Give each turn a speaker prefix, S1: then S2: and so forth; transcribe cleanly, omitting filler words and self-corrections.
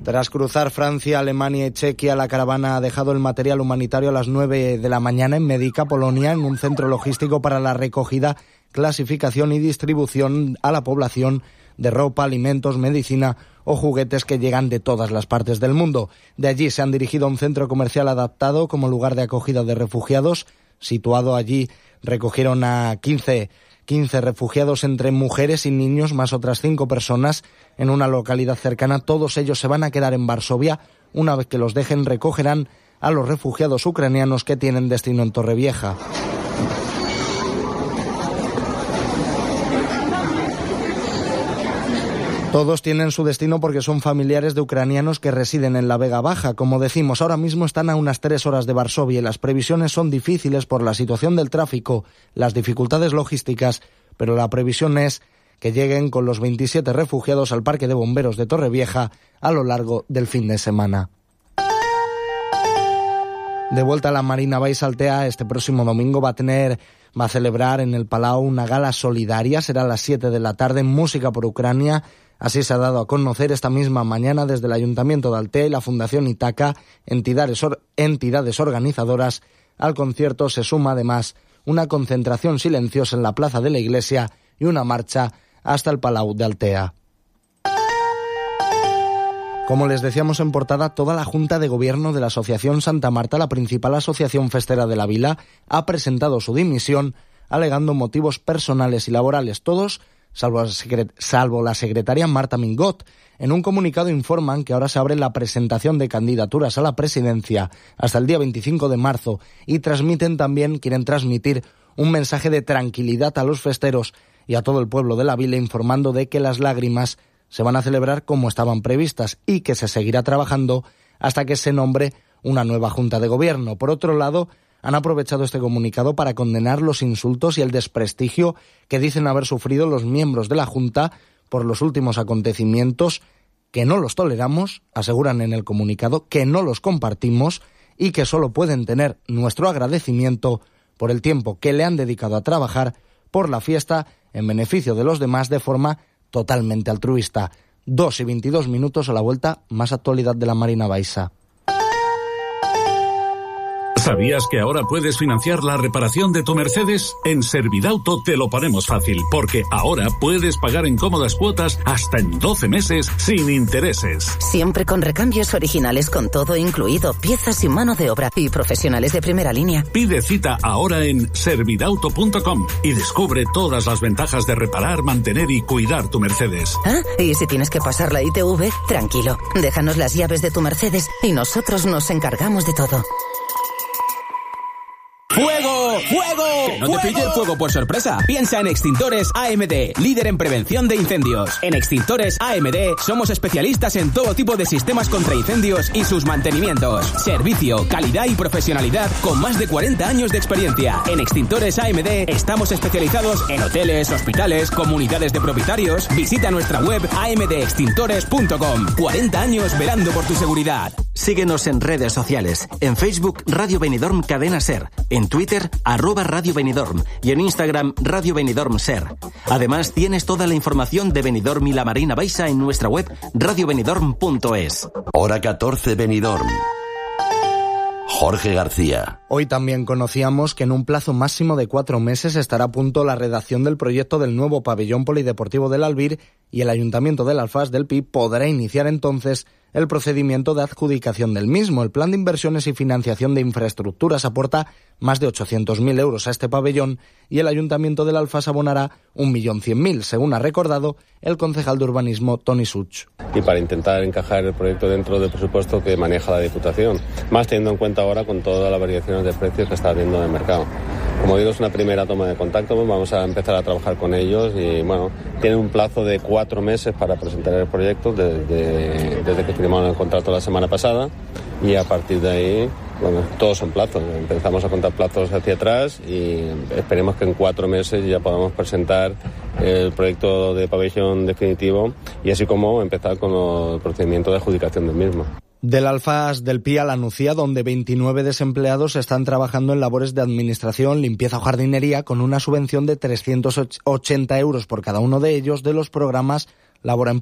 S1: Tras cruzar Francia, Alemania y Chequia, la caravana ha dejado el material humanitario a las 9 de la mañana en Medica, Polonia, en un centro logístico para la recogida, clasificación y distribución a la población de ropa, alimentos, medicina o juguetes que llegan de todas las partes del mundo. De allí se han dirigido a un centro comercial adaptado como lugar de acogida de refugiados. Situado allí, recogieron a 15 refugiados entre mujeres y niños, más otras 5 personas en una localidad cercana. Todos ellos se van a quedar en Varsovia. Una vez que los dejen, recogerán a los refugiados ucranianos que tienen destino en Torrevieja. Todos tienen su destino porque son familiares de ucranianos que residen en la Vega Baja. Como decimos, ahora mismo están a unas 3 horas de Varsovia y las previsiones son difíciles por la situación del tráfico, las dificultades logísticas, pero la previsión es que lleguen con los 27 refugiados al Parque de Bomberos de Torrevieja a lo largo del fin de semana. De vuelta a la Marina Baixa, Altea este próximo domingo va a celebrar en el Palau una gala solidaria. Será a las 7 de la tarde, música por Ucrania. Así se ha dado a conocer esta misma mañana desde el Ayuntamiento de Altea y la Fundación Itaca, entidades organizadoras. Al concierto se suma además una concentración silenciosa en la plaza de la iglesia y una marcha hasta el Palau de Altea. Como les decíamos en portada, toda la Junta de Gobierno de la Asociación Santa Marta, la principal asociación festera de la vila, ha presentado su dimisión alegando motivos personales y laborales. Todos, salvo la secretaria Marta Mingot. En un comunicado informan que ahora se abre la presentación de candidaturas a la presidencia hasta el día 25 de marzo y quieren transmitir un mensaje de tranquilidad a los festeros y a todo el pueblo de la vila, informando de que las lágrimas se van a celebrar como estaban previstas y que se seguirá trabajando hasta que se nombre una nueva Junta de Gobierno. Por otro lado, han aprovechado este comunicado para condenar los insultos y el desprestigio que dicen haber sufrido los miembros de la Junta por los últimos acontecimientos, que no los toleramos, aseguran en el comunicado, que no los compartimos y que solo pueden tener nuestro agradecimiento por el tiempo que le han dedicado a trabajar por la fiesta en beneficio de los demás de forma totalmente altruista. 2:22 a la vuelta, más actualidad de la Marina Baixa.
S2: ¿Sabías que ahora puedes financiar la reparación de tu Mercedes? En Servidauto te lo ponemos fácil, porque ahora puedes pagar en cómodas cuotas hasta en 12 meses sin intereses.
S3: Siempre con recambios originales con todo incluido, piezas y mano de obra y profesionales de primera línea.
S2: Pide cita ahora en servidauto.com y descubre todas las ventajas de reparar, mantener y cuidar tu Mercedes.
S3: Y si tienes que pasar la ITV, tranquilo, déjanos las llaves de tu Mercedes y nosotros nos encargamos de todo.
S4: ¡Fuego! ¡Fuego! Que no te pille el fuego por sorpresa. Piensa en Extintores AMD, líder en prevención de incendios. En Extintores AMD somos especialistas en todo tipo de sistemas contra incendios y sus mantenimientos. Servicio, calidad y profesionalidad con más de 40 años de experiencia. En Extintores AMD estamos especializados en hoteles, hospitales, comunidades de propietarios. Visita nuestra web amdextintores.com. 40 años velando por tu seguridad.
S5: Síguenos en redes sociales. En Facebook, Radio Benidorm Cadena Ser. En Twitter, @Radio Benidorm. Y en Instagram, Radio Benidorm Ser. Además, tienes toda la información de Benidorm y la Marina Baixa en nuestra web, radiobenidorm.es.
S6: Hora 14 Benidorm. Jorge García.
S1: Hoy también conocíamos que en un plazo máximo de 4 meses estará a punto la redacción del proyecto del nuevo pabellón polideportivo del Albir y el Ayuntamiento del Alfás del Pi podrá iniciar entonces el procedimiento de adjudicación del mismo. El plan de inversiones y financiación de infraestructuras aporta más de 800.000 euros a este pabellón y el Ayuntamiento del Alfás abonará 1.100.000, según ha recordado el concejal de urbanismo Toni Such.
S7: Y para intentar encajar el proyecto dentro del presupuesto que maneja la Diputación, más teniendo en cuenta ahora con todas las variaciones de precios que está habiendo en el mercado. Como digo, es una primera toma de contacto, vamos a empezar a trabajar con ellos y bueno, tienen un plazo de 4 meses para presentar el proyecto desde que firmaron el contrato la semana pasada y a partir de ahí, bueno, todos son plazos. Empezamos a contar plazos hacia atrás y esperemos que en 4 meses ya podamos presentar el proyecto de pabellón definitivo y así como empezar con el procedimiento de adjudicación del mismo.
S1: Del Alfás del Pi a la Nucía, donde 29 desempleados están trabajando en labores de administración, limpieza o jardinería, con una subvención de 380 euros por cada uno de ellos de los programas Labora